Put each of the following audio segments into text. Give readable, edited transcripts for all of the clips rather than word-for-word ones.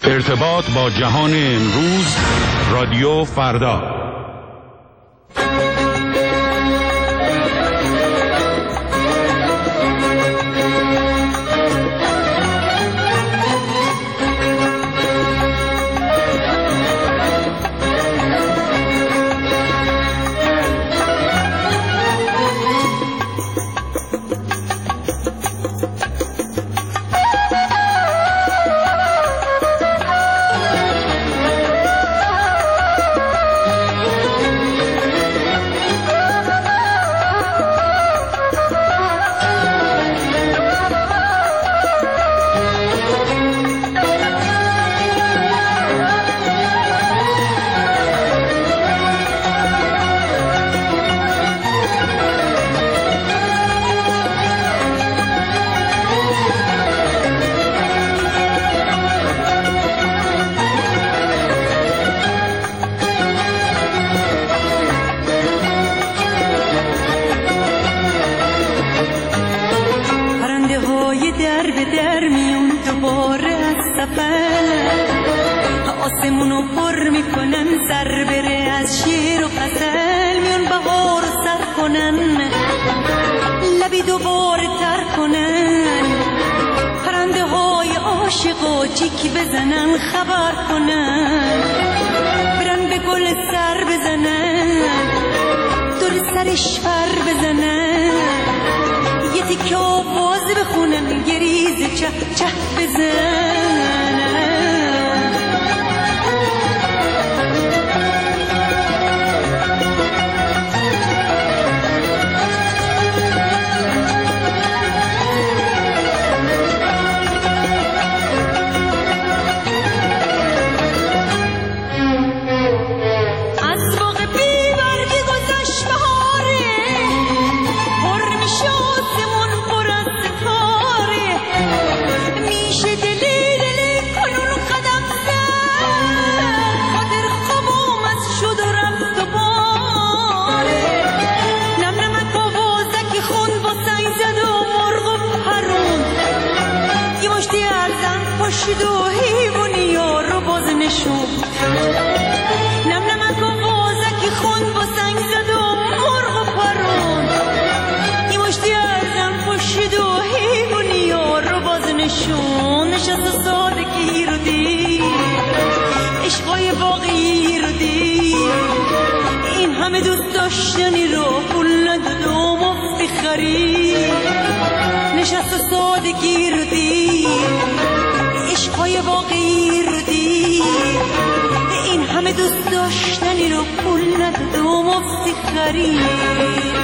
ارتباط با جهان امروز، رادیو فردا. آسمونو پر میکنن، سر بره از شیر و فصل، میون بهار رو سر کنن، لبی دوباره تر کنن، پرنده های عاشق و جیک بزنن، خبر کنن، برن به گل سر بزنن، دور سرش پر بزنن، یه تیکه آواز بخونن، گریز چه چه بزنن. شد و حیوانی ها رو باز نشون، نم نمک و بازکی خون با سنگ زد و مرغ و پرون، یه مشتی ارزم پشید و حیوانی ها رو باز نشون، نشست و سادگی رو دید، عشقای واقعی رو دید، این همه دوست داشتنی رو پول نداد و مفتی خرید، نشست و سادگی رو دید، عشقای واقعی رو دید، این همه دوست داشتنی رو پول نداد و مفتی خرید.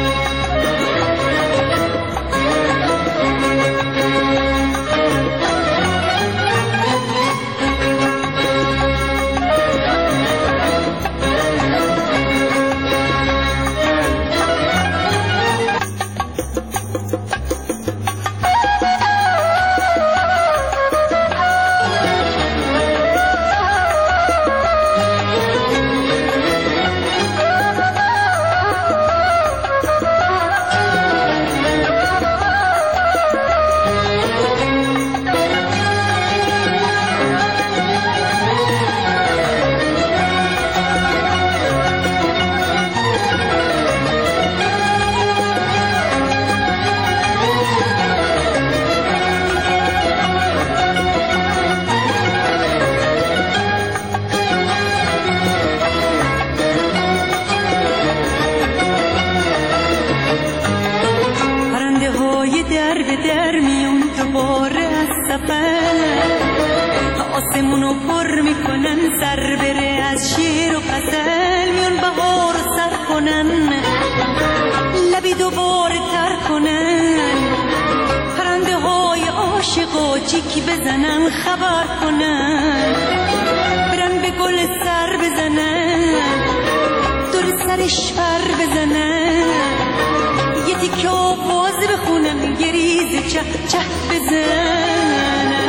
آسمونو پر میکنن، سر بره از شیر و فصل، میون بهار رو سر کنن، لبی دوباره تر کنن، پرنده های عاشق و جیک بزنن، خبر کنن، برن به گل سر بزنن، دور سرش پر بزنن، یه تیکه آواز بخونن، گریز چه چه بزنن.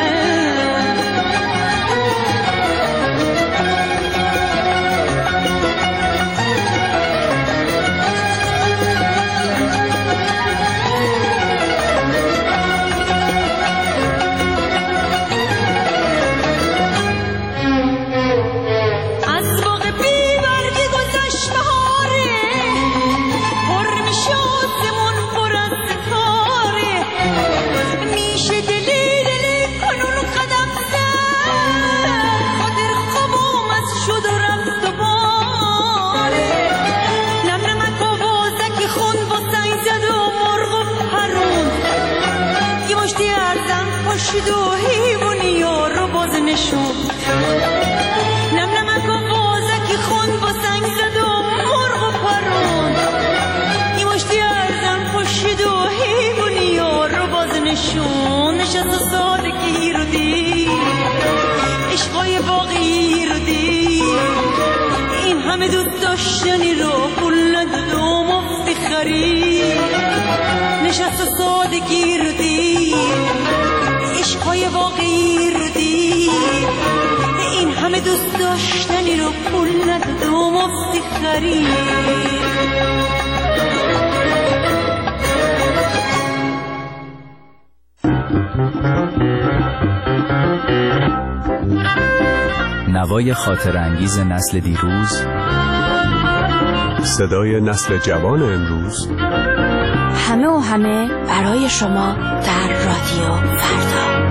نشون نم نمک و بازکی خون با سنگ زد و مرغ و پرون یه مشتی ارزم پشید و حیوانی رو باز نشون نشست و سادگی رو دید عشقای باقی رو دید این همه دوست داشتنی رو پول نداد و مفتی خرید نشست و سادگی رو دید عشقای واقعی رو دید این همه دوست داشتنی رو پول نداد و مفتی خرید نوای خاطرانگیز نسل دیروز، صدای نسل جوان امروز، همه و همه برای شما در رادیو فردا.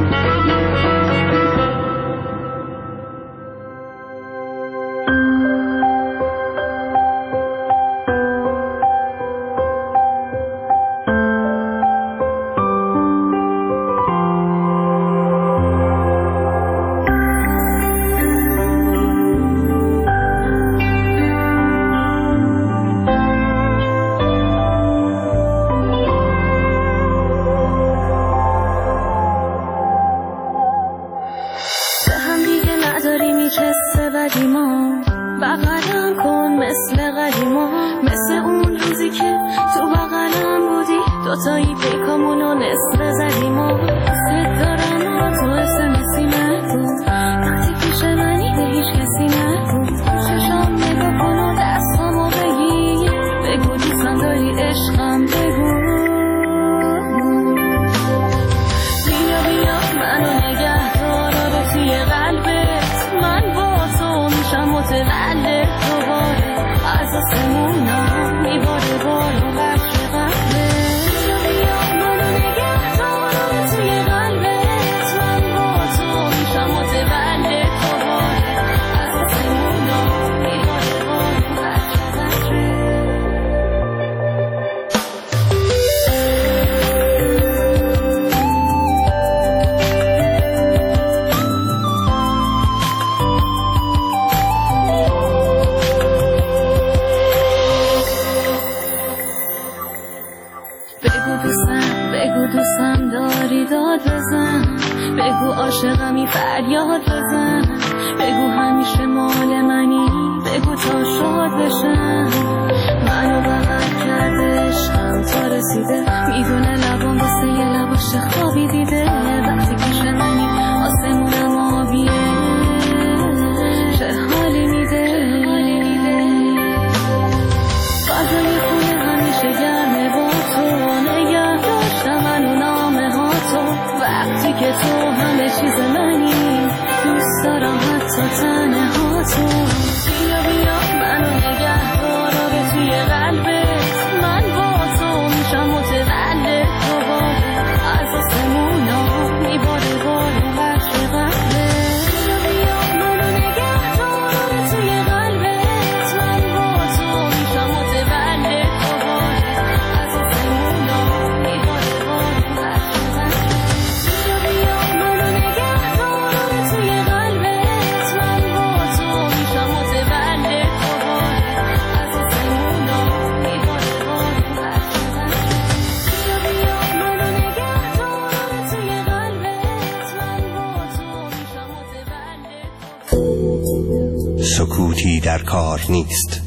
سکوتی در کار نیست.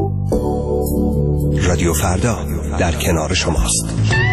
رادیو فردا در کنار شماست.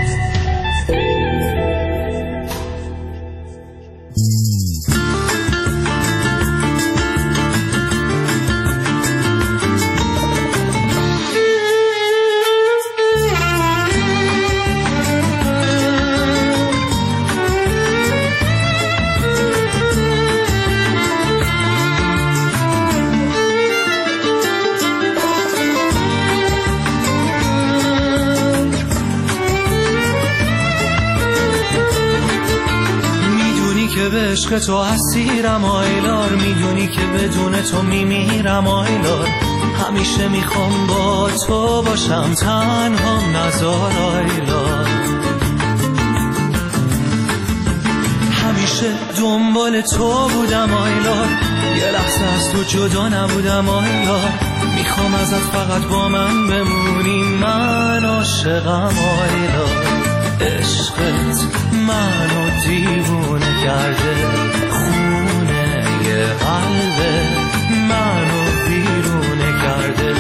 عشق تو اسیرم آیلار، میدونی که بدون تو میمیرم آیلار. همیشه میخوام با تو باشم، تنهام نذار آیلار. همیشه دنبال تو بودم آیلار، یه لحظه از تو جدا نبودم آیلار. میخوام ازت فقط با من بمونی، من عاشقم آیلار. عشقت منو دیوونه کرده، خونه یه قلبه منو بیرونه کرده.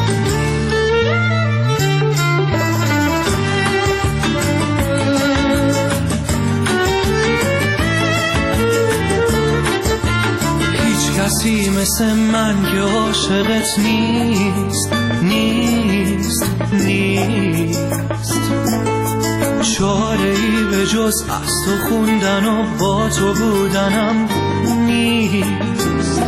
کسی مثل من که عاشقت نیست، نیست، نیست. چاره‌ای به جز از تو خوندن و با تو بودنم نیست،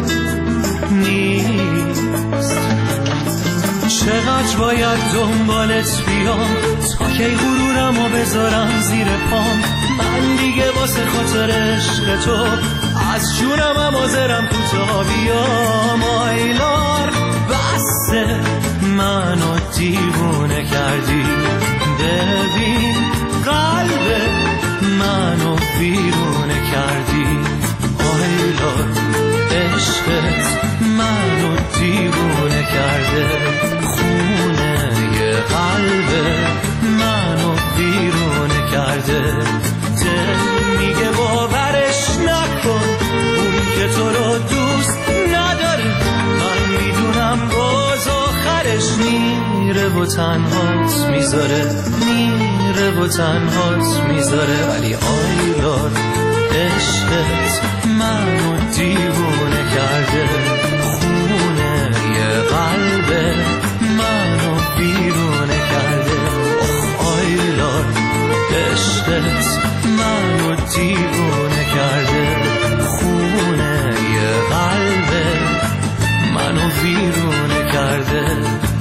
نیست. چقدر باید دنبالت بیام تا کی غرورمو بذارم زیر پام. من دیگه واسه خاطر عشق تو از جونم هم حاضرم کوتاه بیام آیلار. بسه منو دیوونه کردی، ببین قلب منو بیرونه کردی آیلار. عشقت منو دیوونه کرده، خونه یه قلب منو بیرونه کرده. دل میگه باورش نکن، اون که تو رو دوست نداره. من میدونم باز آخرش میره و تنهات میذاره، میره و تنهات میذاره. ولی آیلار عشقت منو دیوونه کرده، خونه یه قلب منو بیرونه کرده. آیلار عشقت منو دیوونه کرده، خونه یه قلب منو بیرونه کرده.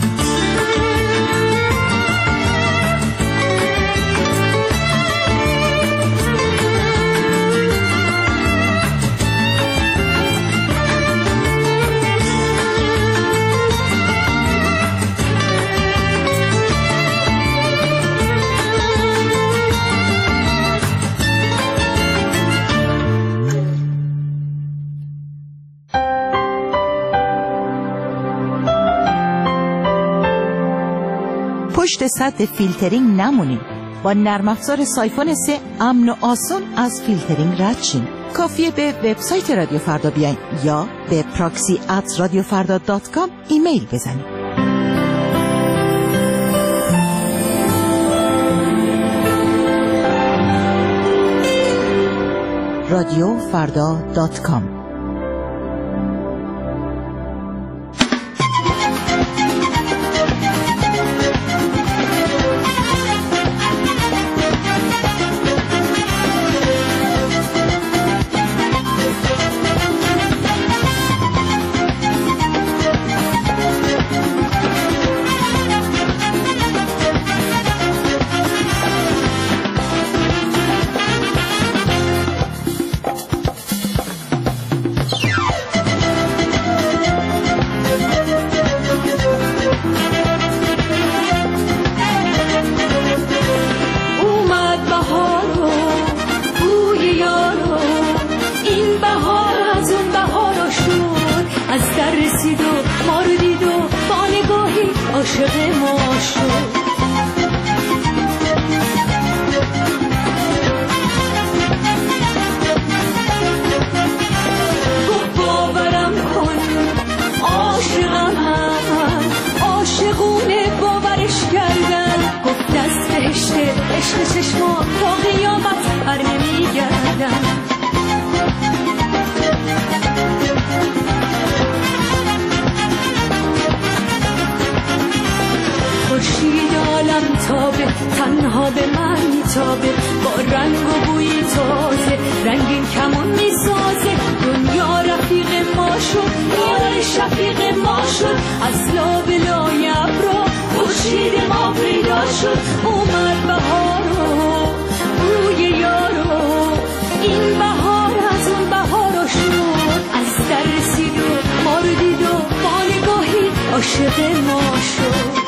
پشت سد فیلترینگ نمونید. با نرم افزار سایفون 3 امن و آسان از فیلترینگ رد شین. کافیه به وبسایت رادیو فردا بیاین یا به proxy@radiofarda.com ایمیل بزنید. radiofarda.com. تنها به من میتابه، با رنگ و بوی تازه رنگین کمون میسازه. دنیا رفیق ما شد، یار شفیق ما شد. از لابلای ابرا خورشید ما پیدا شد. اومد بهارو روی یارو، این بهار از اون بهارو شد. از در رسید و ما رو دید و با نگاهی عاشق ما شد.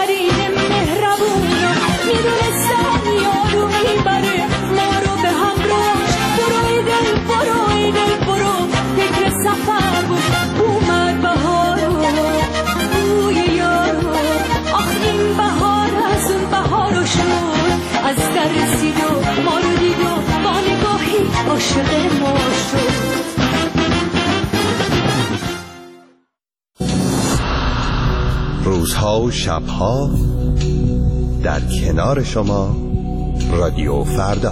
آفرین مهربونو میدونستم یارو میبره ما رو به همراهش. برو ای دل برو ای دل برو فکر سفر بود اومد بهارو بوی یارو. آخ این بهار از اون بهارو شد از در رسید و ما رو دید و با نگاهی عاشق ما شد. روزها و شبها در کنار شما رادیو فردا.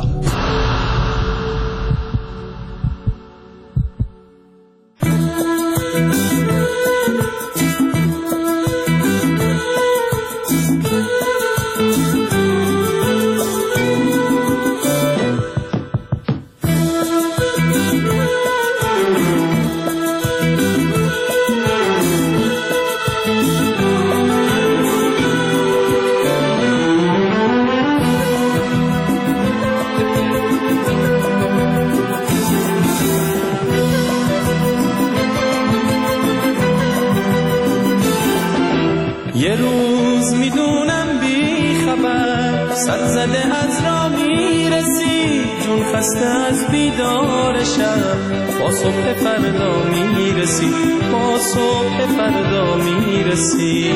یه روز میدونم بی خبر سر زده از را میرسی، جون خسته از بیدار شب با صبح فردا میرسی، با صبح فردا میرسی.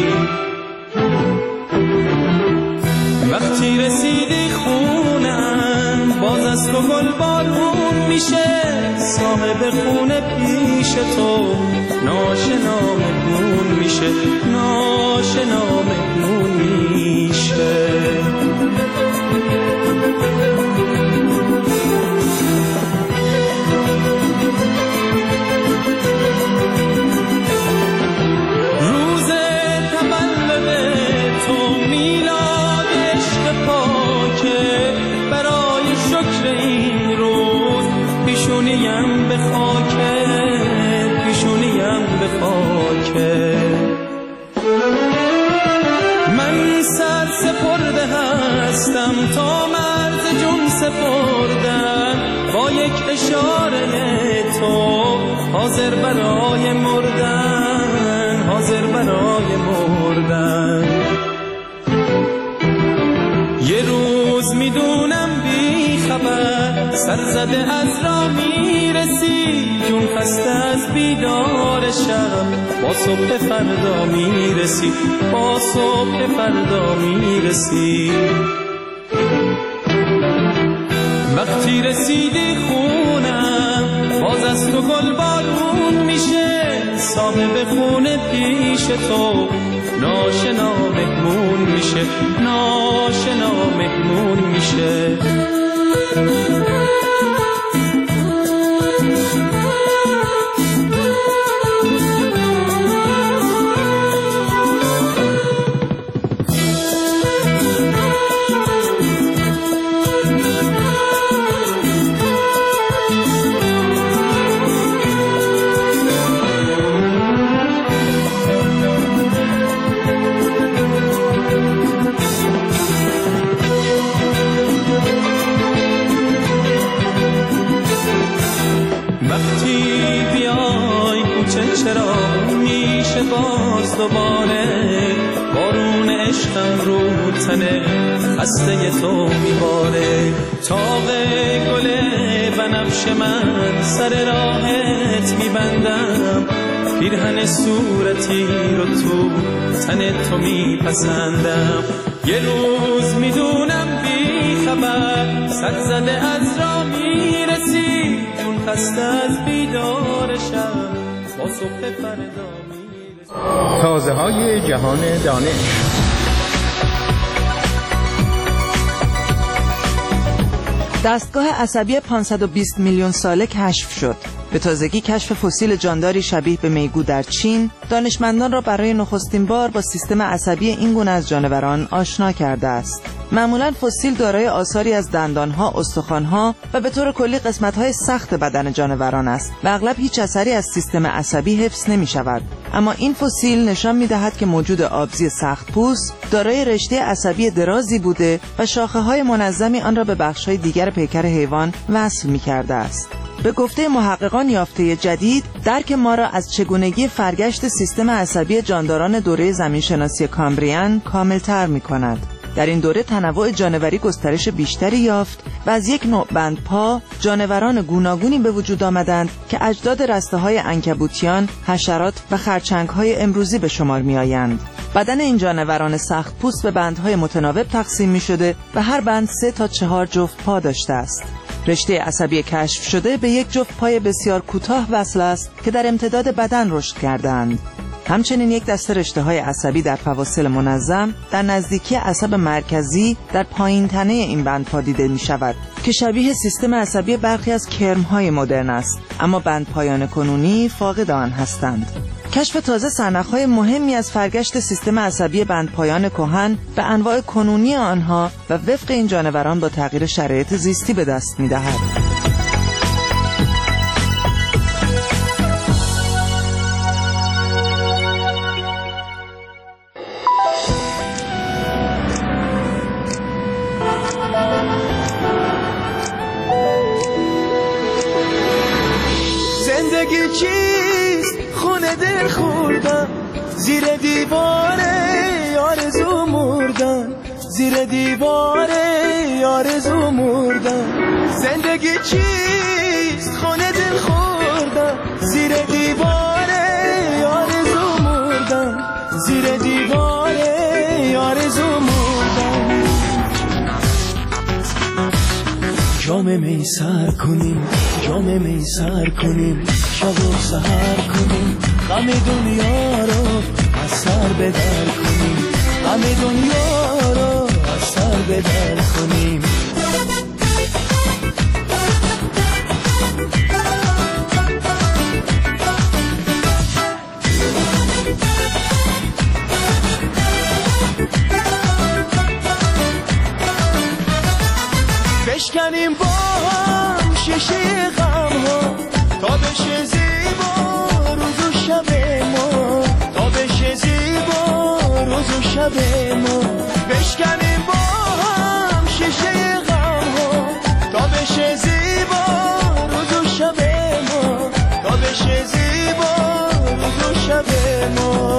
وقتی رسیدی خونم باز از تو گل بارون میشه، صاحب خونه پیش تو ناشنا مهمون میشه، ناشنا مهمون میشه. روز تولد تو میلاد عشق پاکه، برای شکر این روز پیشونیم به خاکه، پیشونیم به خاکه. من سر سپرده هستم تا مرز جون سپردن، با یک اشاره تو حاضر برای مردن، حاضر برای مردن. یه روز میدونم بی خبر سر زده از را میرسی، جون خسته از بیدار شب با صبح فردا میرسی، با صبح فردا میرسی. وقتی رسیدی خونم باز از تو گل بارون میشه، صاحب خونه پیش تو ناشنا مهمون میشه، ناشنا مهمون میشه. وقتی بیای کوچه چرا میشه باز دوباره، بارون عشقم رو تنه خسته تو میباره. تاق گل بنفش من سر راهت میبندم، پیرهن صورتی رو تو تن تو میپسندم. یه روز میدونم بی خبر سر زده از را میرسی، جون خسته از بیدارشم با صبح فردا میرسی. تازه های جهان دانش. دستگاه عصبی 520 میلیون ساله کشف شد. به تازگی کشف فسیل جانداری شبیه به میگو در چین دانشمندان را برای نخستین بار با سیستم عصبی این گونه از جانوران آشنا کرده است. معمولاً فسیل دارای آثاری از دندانها، استخوانها و به طور کلی قسمت‌های سخت بدن جانوران است و اغلب هیچ اثری از سیستم عصبی حفظ نمی‌شود. اما این فسیل نشان می‌دهد که موجود آبزی سخت‌پوست دارای رشته عصبی درازی بوده و شاخه‌های منظمی آن را به بخش‌های دیگر پیکر حیوان وصل می‌کرده است. به گفته محققان یافته جدید، درک ما را از چگونگی فرگشت سیستم عصبی جانداران دوره زمینشناسی کامبریان کاملتر می کند. در این دوره تنوع جانوری گسترش بیشتری یافت و از یک نوع بندپا جانوران گوناگونی به وجود آمدند که اجداد رسته‌های عنکبوتیان، حشرات و خرچنگ‌های امروزی به شمار می‌آیند. بدن این جانوران سخت پوست به بندهای متناوب تقسیم می‌شده و هر بند 3 تا 4 جفت پا داشته است. رشته عصبی کشف شده به یک جفت پای بسیار کوتاه وصل است که در امتداد بدن رشد کردند. همچنین یک دسته رشته‌های عصبی در فواصل منظم در نزدیکی عصب مرکزی در پایین تنه این بندپا دیده می‌شود که شبیه سیستم عصبی برخی از کرم‌های مدرن است، اما بندپایان کنونی فاقد آن هستند. کشف تازه سرنخ‌های مهمی از فرگشت سیستم عصبی بندپایان کهن به انواع کنونی آنها و وفق این جانوران با تغییر شرایط زیستی به دست می‌دهد. زندگی چیست خونه دل خوردم، زیر دیوار آرزو مردم، زیر دیوار آرزو مردم. زندگی چیست خونه دل خوردم، زیر دیوار آرزو مردم، زیر دیوار آرزو مردم. جام می سر کنیم، جام می سر کنیم، شب و سحر کنیم، غم دنیا رو از سر بدر کنیم، غم دنیا رو از سر بدر کنیم. بشکنیم با هم شیشه غم ها تا بشه زیبا روز و شب ما، تا بشه زیبا روز و شب ما. بشکنیم با هم شیشه غم ها تا بشه زیبا روز و شب ما، تا بشه زیبا روز و شب ما.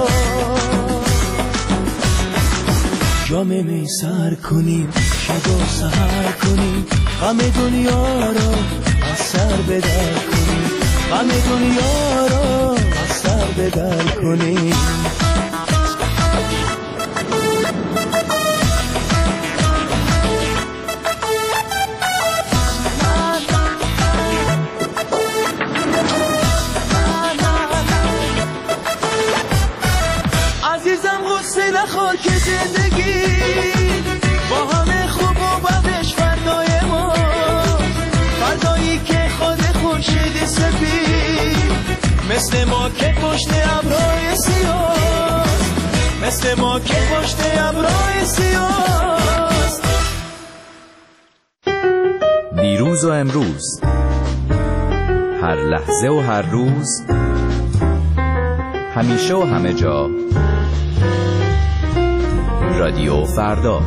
جام می سر کنیم، شب و سحر کنیم، غم دنیا رو از سر بدر کنیم، غم دنیا رو از سر بدر کنیم. عزیزم غصه نخور که زندگی با همه خوب و بدش فردای ما، فردایی که خود خورشید سفید مثل ما که پشت ابرهای سیاه، مثل ما که پشت ابرهای سیاه. دیروز و امروز، هر لحظه و هر روز، همیشه و همه جا، رادیو فردا.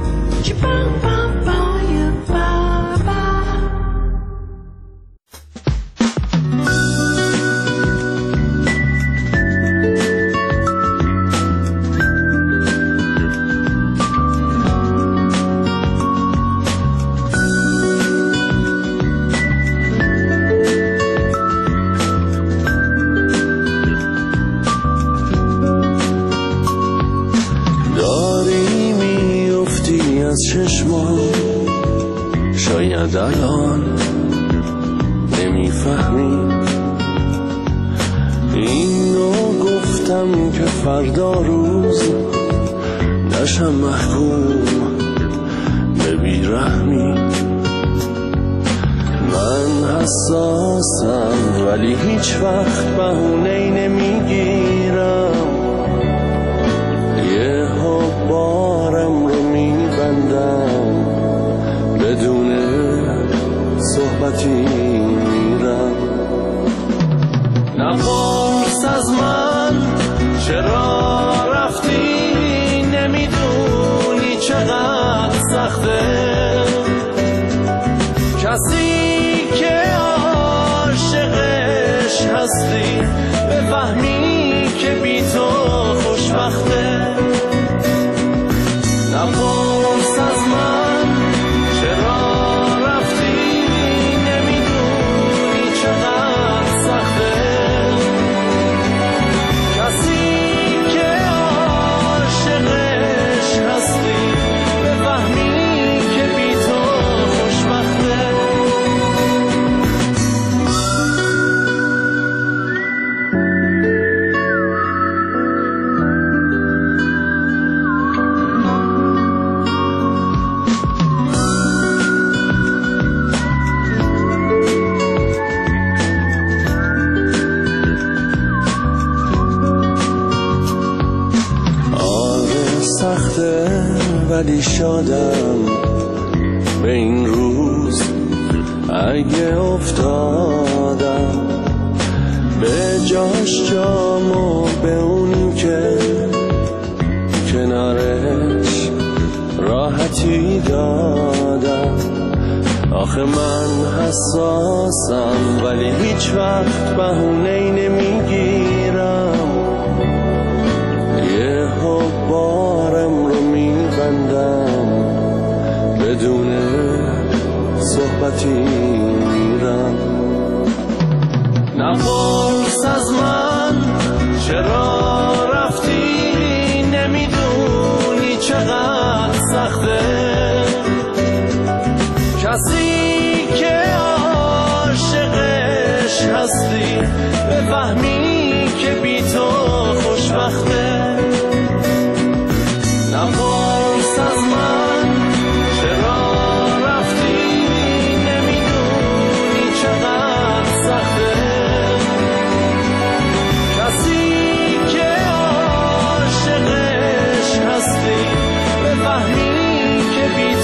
شاید الان نمیفهمی اینو گفتم که فردا روز نشم محکوم به بیرحمی. من حساسم ولی هیچ وقت بهونه‌ای نمیگیرم، یه ها بارم رو میبندم بدون صحبتی میرم. نپرس از من چرا رفتی، نمیدونی چقدر سخته کسی که عاشق بفهمی که بی تو خوشبخته. نپرس از من چرا رفتی، نمیدونی چقدر سخته. کسی که عاشقش هستی بفهمی که بی تو خوشبخته. ولی شادم به این روز اگه افتادم، به جاش جامو به اون که کنارش راحتی دادم. آخه من حساسم ولی هیچ وقت بهونه‌ای نمیگیرم. یه بارم رو میبندم، بدون صحبتی میرم. نپرس از من چرا رفتی، نمیدونی چقدر سخته. کسی که عاشقش هستی بفهمی که بی تو خوشبخته. نپرس از من چرا رفتی، نمیدونی چقدر سخته. کسی که عاشقش هستی بفهمی که بی